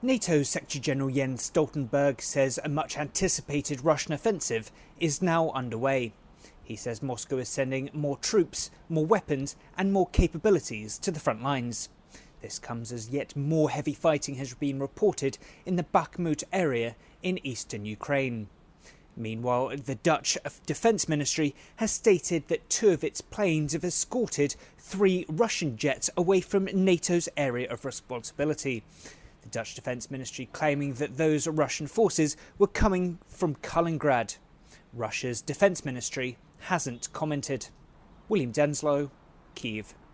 NATO Secretary-General Jens Stoltenberg says a much-anticipated Russian offensive is now underway. He says Moscow is sending more troops, more weapons and more capabilities to the front lines. This comes as yet more heavy fighting has been reported in the Bakhmut area in eastern Ukraine. Meanwhile, the Dutch Defence Ministry has stated that 2 of its planes have escorted 3 Russian jets away from NATO's area of responsibility. The Dutch Defence Ministry claiming that those Russian forces were coming from Kaliningrad. Russia's Defence Ministry hasn't commented. William Denslow, Kyiv.